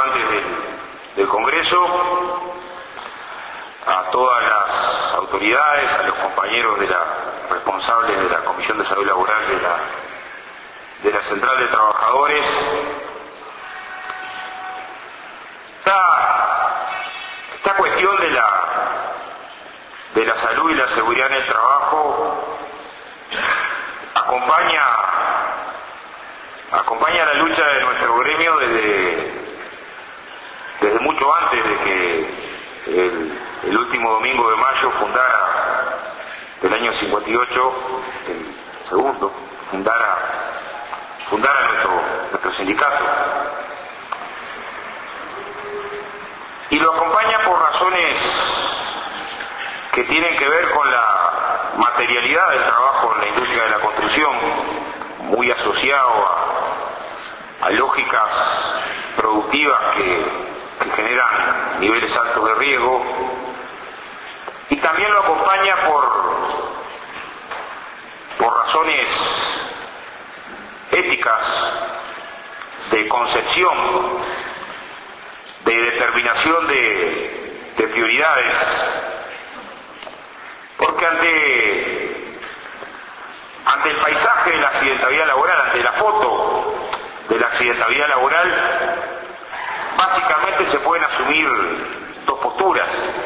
representantes del Congreso, a todas las autoridades, a los compañeros responsables de la Comisión de Salud Laboral de la Central de Trabajadores. Esta cuestión de la salud y la seguridad en el trabajo acompaña la lucha de nuestro gremio desde mucho antes de que el último domingo de mayo del año 58, el segundo, fundara nuestro sindicato. Y lo acompaña por razones que tienen que ver con la materialidad del trabajo en la industria de la construcción, muy asociado a lógicas productivas que generan niveles altos de riesgo, y también lo acompaña por razones éticas, de concepción, de determinación de prioridades, porque ante el paisaje de la accidentabilidad laboral, ante la foto de la accidentabilidad laboral, básicamente se pueden asumir dos posturas.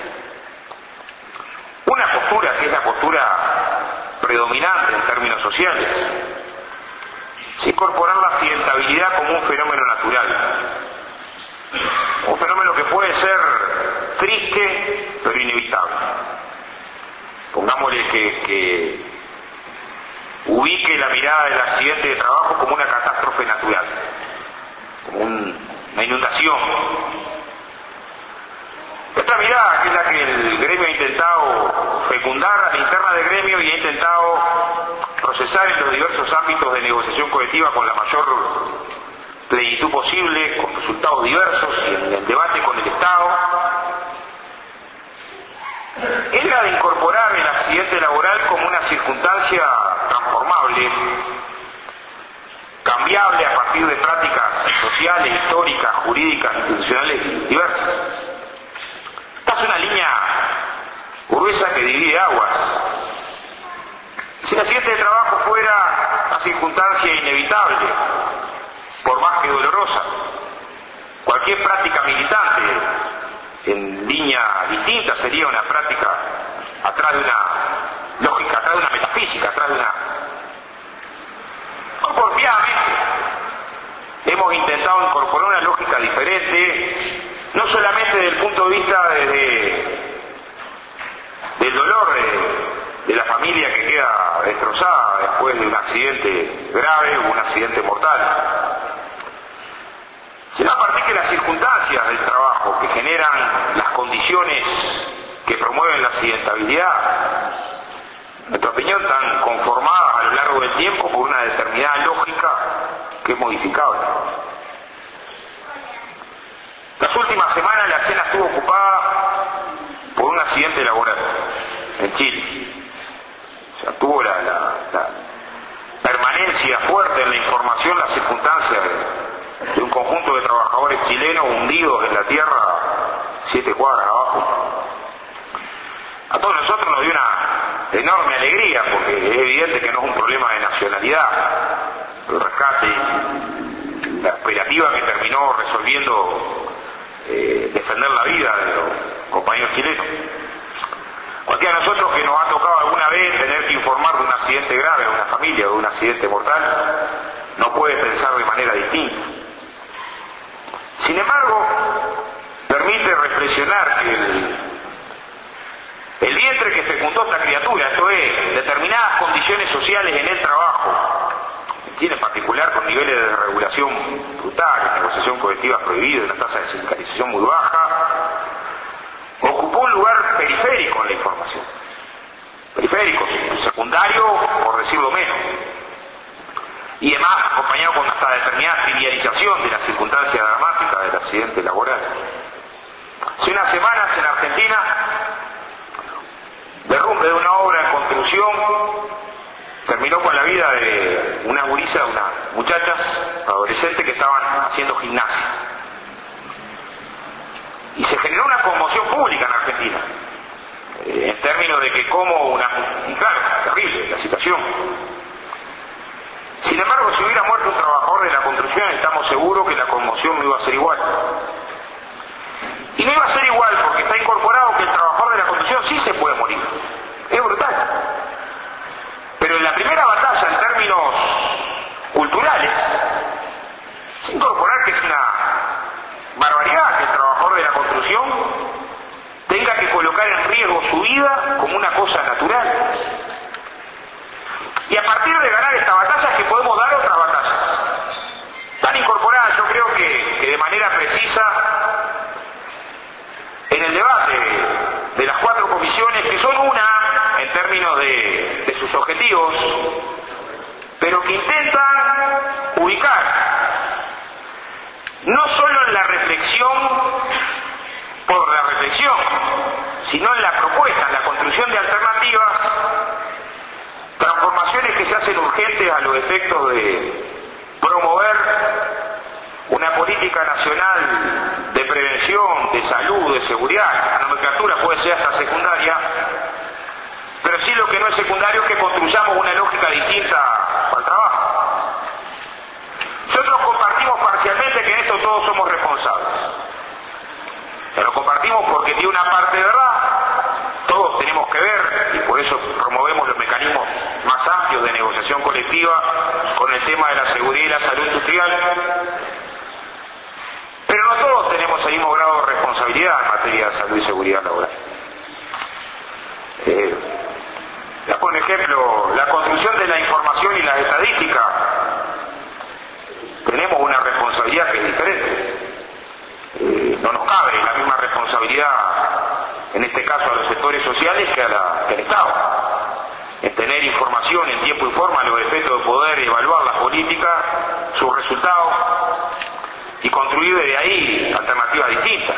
Una postura que es la postura predominante en términos sociales, es incorporar la accidentabilidad como un fenómeno natural, un fenómeno que puede ser triste pero inevitable. Pongámosle que ubique la mirada del accidente de trabajo como una catástrofe natural, como una inundación. Otra mirada, que es la que el gremio ha intentado fecundar a la interna del gremio y ha intentado procesar en los diversos ámbitos de negociación colectiva con la mayor plenitud posible, con resultados diversos y en el debate con el Estado, es la de incorporar el accidente laboral como una circunstancia transformable, cambiable a partir de prácticas sociales, históricas, jurídicas, institucionales diversas. Esta es una línea gruesa que divide aguas. Si el accidente de trabajo fuera una circunstancia inevitable, por más que dolorosa, cualquier práctica militante en línea distinta sería una práctica atrás de una lógica, atrás de una metafísica, atrás de una... No, porfiadamente hemos intentado incorporar una lógica diferente, no solamente desde el punto de vista del dolor de la familia que queda destrozada después de un accidente grave o un accidente mortal, sino a partir de las circunstancias del trabajo que generan las condiciones que promueven la accidentabilidad, en nuestra opinión tan conformadas a lo largo del tiempo por una determinada lógica que es modificable. Las últimas semanas la escena estuvo ocupada por un accidente laboral en Chile. O sea, tuvo la permanencia fuerte en la información las circunstancias de un conjunto de trabajadores chilenos hundidos en la tierra 7 cuadras abajo. A todos nosotros nos dio una enorme alegría, porque es evidente que no es un problema de nacionalidad. El rescate, la operativa que terminó resolviendo defender la vida de los compañeros chilenos. Cualquiera de nosotros que nos ha tocado alguna vez tener que informar de un accidente grave a una familia o de un accidente mortal, no puede pensar de manera distinta. Sin embargo, permite reflexionar que el vientre que fecundó esta criatura, esto es, determinadas condiciones sociales en el trabajo, tiene en particular con niveles de regulación brutales, negociación colectiva prohibida, una tasa de sindicalización muy baja, ocupó un lugar periférico en la información. Periférico, secundario, por decirlo menos. Y además acompañado con hasta determinada trivialización de las circunstancias dramáticas del accidente laboral. Hace unas semanas en Argentina, derrumbe de una obra en construcción terminó con la vida de unas muchachas adolescentes que estaban haciendo gimnasia. términos de que y claro, terrible la situación. Sin embargo, si hubiera muerto un trabajador de la construcción, estamos seguros que la conmoción no iba a ser igual. Y no iba a ser igual porque está incorporado que el trabajador de la construcción sí se puede morir. Es brutal. Pero en la primera batalla, en términos culturales, incorporar que es una barbaridad que el trabajador de la construcción tenga que colocar en riesgo su vida como una cosa natural. Y a partir de ganar esta batalla es que podemos dar otras batallas. Están incorporadas, yo creo que de manera precisa en el debate de las 4 comisiones, que son una en términos de sus objetivos, pero que intentan ubicar no solo en la reflexión por la reflexión, sino en la propuesta, en la construcción de alternativas, transformaciones que se hacen urgentes a los efectos de promover una política nacional de prevención, de salud, de seguridad. La nomenclatura puede ser hasta secundaria, pero sí lo que no es secundario es que construyamos una lógica distinta al trabajo. Nosotros compartimos parcialmente que en esto todos somos responsables. Pero compartimos porque tiene una parte de verdad, todos tenemos que ver, y por eso promovemos los mecanismos más amplios de negociación colectiva con el tema de la seguridad y la salud industrial. Pero no todos tenemos el mismo grado de responsabilidad en materia de salud y seguridad laboral. Por ejemplo, la construcción de la información y las estadísticas, tenemos una responsabilidad que es diferente. No nos cabe la misma responsabilidad, en este caso a los sectores sociales, que al Estado, en tener información en tiempo y forma a los efectos de poder evaluar las políticas, sus resultados, y construir desde ahí alternativas distintas.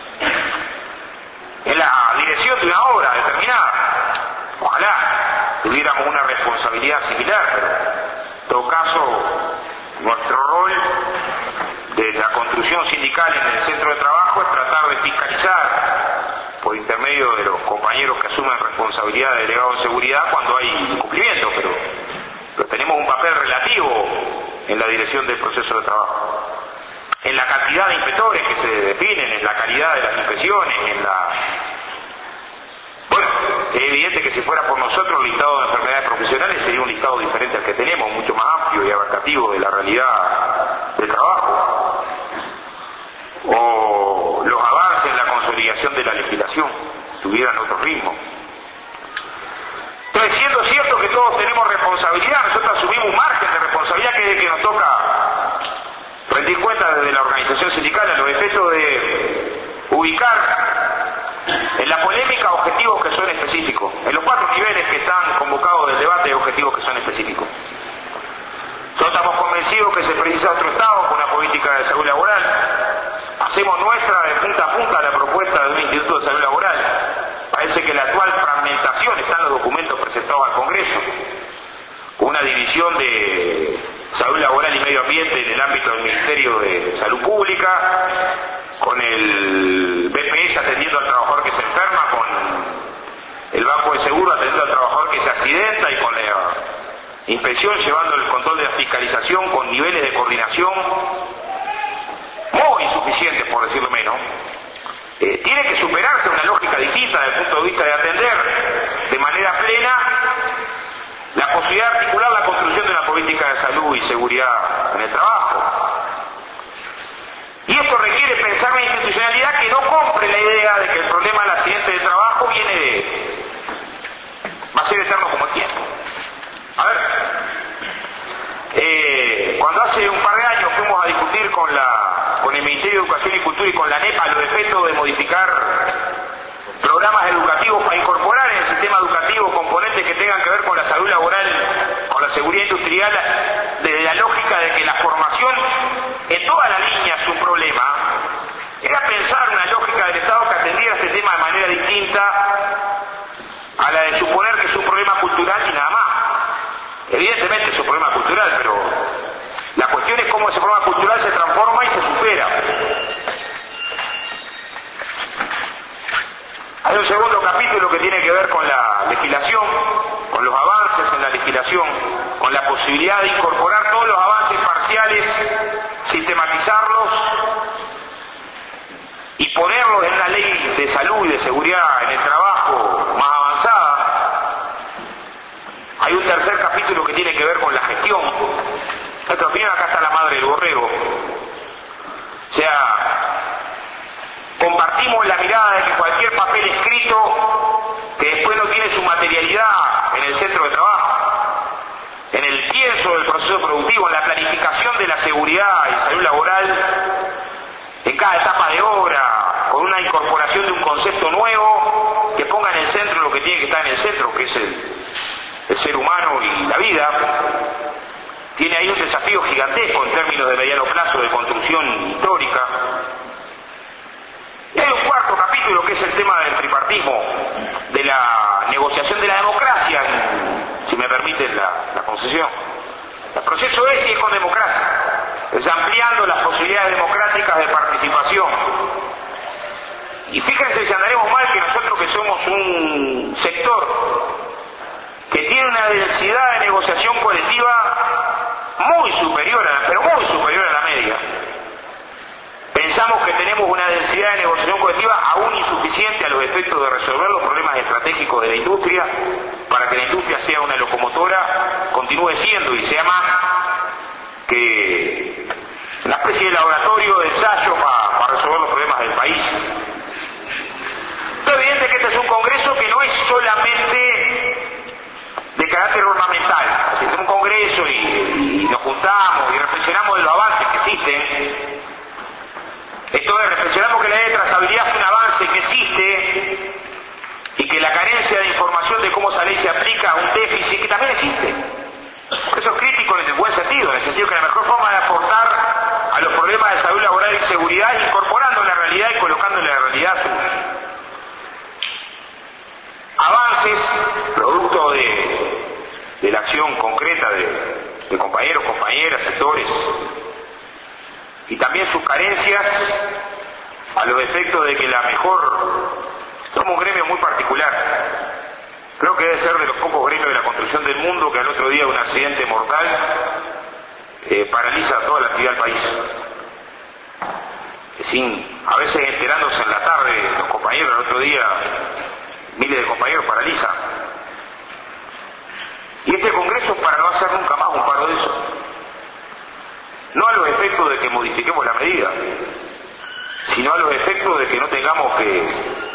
En la dirección de una obra determinada, ojalá tuviéramos una responsabilidad similar, pero en todo caso nuestro rol de la construcción sindical en el centro de trabajo es tratar de fiscalizar por intermedio de los compañeros que asumen responsabilidad de delegado de seguridad cuando hay incumplimiento, pero tenemos un papel relativo en la dirección del proceso de trabajo. En la cantidad de inspectores que se definen, en la calidad de las inspecciones, Bueno, es evidente que si fuera por nosotros el listado de enfermedades profesionales sería un listado diferente al que tenemos, mucho más amplio y abarcativo de la realidad del trabajo. O los avances en la consolidación de la legislación tuvieran otro ritmo. Entonces, siendo cierto que todos tenemos responsabilidad, nosotros asumimos un margen de responsabilidad que es el que nos toca rendir cuenta desde la organización sindical a los efectos de ubicar en la polémica objetivos que son específicos, en los 4 niveles que están convocados del debate de objetivos que son específicos. Nosotros estamos convencidos que se precisa otro Estado con una política de salud laboral. Hacemos nuestra de punta a punta la propuesta de un Instituto de Salud Laboral. Parece que la actual fragmentación está en los documentos presentados al Congreso, con una división de salud laboral y medio ambiente en el ámbito del Ministerio de Salud Pública, con el BPS atendiendo al trabajador que se enferma, con el Banco de Seguro atendiendo al trabajador que se accidenta, y con la inspección llevando el control de la fiscalización con niveles de coordinación muy insuficientes, por decirlo menos. Tiene que superarse una lógica distinta desde el punto de vista de atender de manera plena la posibilidad de articular la construcción de una política de salud y seguridad en el trabajo. Y esto requiere pensar una institucionalidad que no compre la idea de que el problema del accidente de trabajo va a ser eterno como el tiempo. A ver, cuando hace un par de años fuimos a discutir con el Ministerio de Educación y Cultura y con la NEPA los efectos de modificar programas educativos para incorporar en el sistema educativo componentes que tengan que ver con la salud laboral, con la seguridad industrial, desde la lógica de que la formación en toda la línea es un problema, era pensar una lógica del Estado que atendiera este tema de manera distinta a la de suponer que es un problema cultural y nada más. Evidentemente es un problema cultural, pero la cuestión es cómo ese problema cultural se transforma y se supera. segundo capítulo que tiene que ver con la legislación, con los avances en la legislación, con la posibilidad de incorporar todos los avances parciales, sistematizarlos y ponerlos en una ley de salud y de seguridad en el trabajo más avanzada. Hay un tercer capítulo que tiene que ver con la gestión. En nuestra opinión, acá está la madre del borrego. O sea, compartimos la mirada de que cualquier papel escrito que después no tiene su materialidad en el centro de trabajo, en el pienso del proceso productivo, en la planificación de la seguridad y salud laboral, en cada etapa de obra, con una incorporación de un concepto nuevo que ponga en el centro lo que tiene que estar en el centro, que es el ser humano y la vida, tiene ahí un desafío gigantesco en términos de mediano plazo de construcción histórica. Y hay un cuarto capítulo que es el tema del tripartismo, de la negociación de la democracia, si me permiten la concesión. El proceso es y es con democracia, es ampliando las posibilidades democráticas de participación. Y fíjense si andaremos mal que nosotros que somos un sector que tiene una densidad de negociación colectiva muy superior, pero muy superior a la media. Pensamos que tenemos una densidad de negociación colectiva aún insuficiente a los efectos de resolver los problemas estratégicos de la industria, para que la industria sea una locomotora, continúe siendo y sea más que una especie de laboratorio de ensayo para resolver los problemas del país. Es evidente que este es un congreso que no es solamente de carácter ornamental. Si es un congreso y nos juntamos y reflexionamos de los avances que existen, esto es, reflexionamos que la ley de trazabilidad es un avance que existe y que la carencia de información de cómo esa ley se aplica a un déficit que también existe. Eso es crítico en el buen sentido, en el sentido que la mejor forma de aportar a los problemas de salud laboral y seguridad es incorporando la realidad y colocando en la realidad avances, producto de la acción concreta de compañeros, compañeras, sectores, y también sus carencias a los efectos de que la mejor, somos un gremio muy particular, creo que debe ser de los pocos gremios de la construcción del mundo que al otro día un accidente mortal paraliza toda la actividad del país. A veces enterándose en la tarde los compañeros, al otro día miles de compañeros paralizan. Y este congreso es para no hacer nunca más un paro de eso. No a los efectos de que modifiquemos la medida, sino a los efectos de que no tengamos que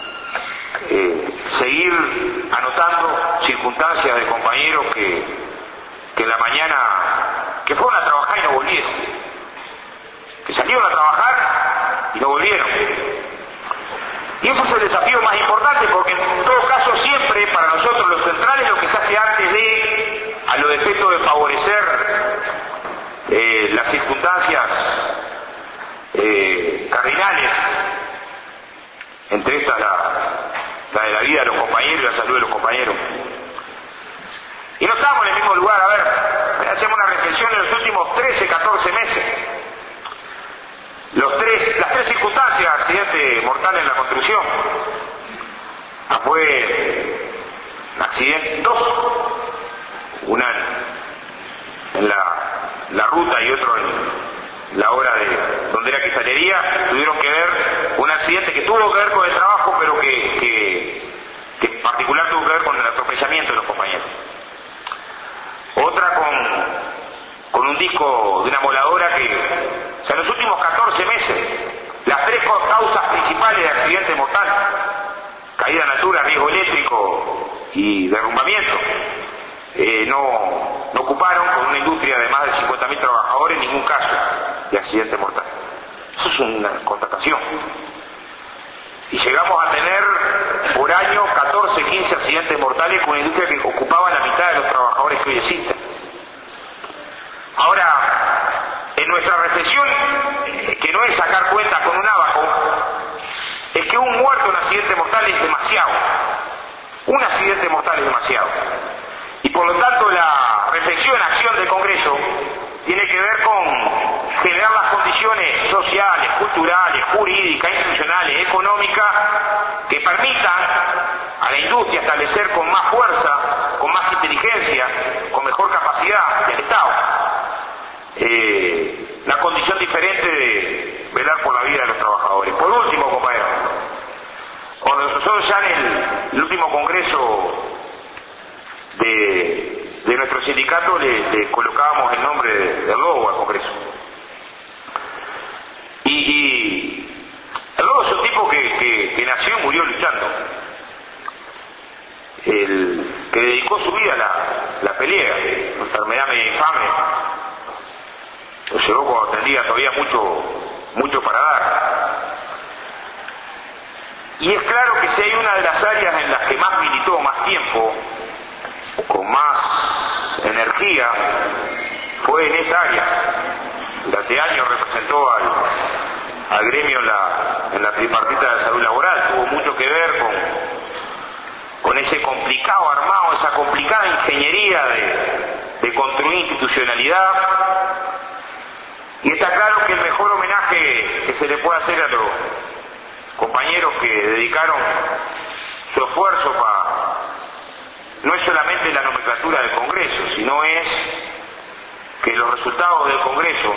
seguir anotando circunstancias de compañeros que en la mañana, que fueron a trabajar y no volvieron, que salieron a trabajar y no volvieron. Y ese es el desafío más importante, porque en todo caso siempre para nosotros lo central es lo que se hace antes de, a los efectos de favorecer las circunstancias cardinales, entre estas la de la vida de los compañeros y la salud de los compañeros. Y no estamos en el mismo lugar. A ver, hacemos una reflexión de los últimos 13, 14 meses. Las tres circunstancias, accidente mortal en la construcción. Fue un accidente, dos, una en la ruta y otro en la hora de donde era cristalería, tuvieron que ver un accidente que tuvo que ver con el trabajo, pero que en particular tuvo que ver con el atropellamiento de los compañeros. Otra con un disco de una moladora o sea, en los últimos 14 meses, las tres causas principales de accidente mortal, caída en altura, riesgo eléctrico y derrumbamiento, no ocuparon, con una industria de más de 50.000 trabajadores, ningún caso de accidente mortal. Eso es una constatación. Y llegamos a tener por año 14, 15 accidentes mortales con una industria que ocupaba la mitad de los trabajadores que hoy existen. Ahora, en nuestra reflexión, que no es sacar cuentas con un abaco, es que un muerto en accidente mortal es demasiado. Un accidente mortal es demasiado. Y por lo tanto la reflexión, acción del Congreso tiene que ver con generar las condiciones sociales, culturales, jurídicas, institucionales, económicas que permitan establecer con más fuerza, con más inteligencia, con mejor capacidad del Estado, la condición diferente de velar por la vida de los trabajadores. Por último, compañeros, cuando nosotros ya en el último congreso de nuestro sindicato le colocábamos el nombre del lobo al congreso. Y el lobo es un tipo que nació y murió luchando. El que dedicó su vida a la pelea, la enfermedad media infame, lo llevó cuando tendría todavía mucho para dar. Y es claro que si hay una de las áreas en las que más militó, más tiempo, con más energía, fue en esta área. Durante años representó al gremio en la tripartita de salud laboral, tuvo mucho que ver con ese complicado armado, esa complicada ingeniería de construir institucionalidad. Y está claro que el mejor homenaje que se le puede hacer a los compañeros que dedicaron su esfuerzo no es solamente la nomenclatura del Congreso, sino es que los resultados del Congreso,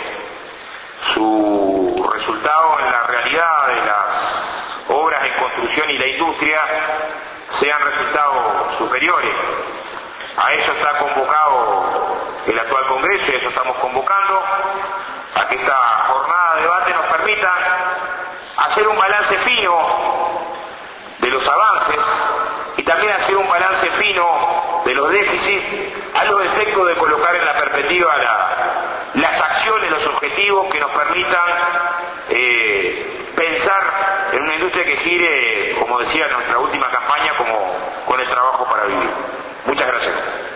su resultado en la realidad de las obras en construcción y la industria, sean resultados superiores. A eso está convocado el actual Congreso y a eso estamos convocando, a que esta jornada de debate nos permita hacer un balance fino de los avances y también hacer un balance fino de los déficits, a los efectos de colocar en la perspectiva las acciones, los objetivos que nos permitan pensar en una industria que gire, como decía en nuestra última campaña, como con el trabajo para vivir. Muchas gracias.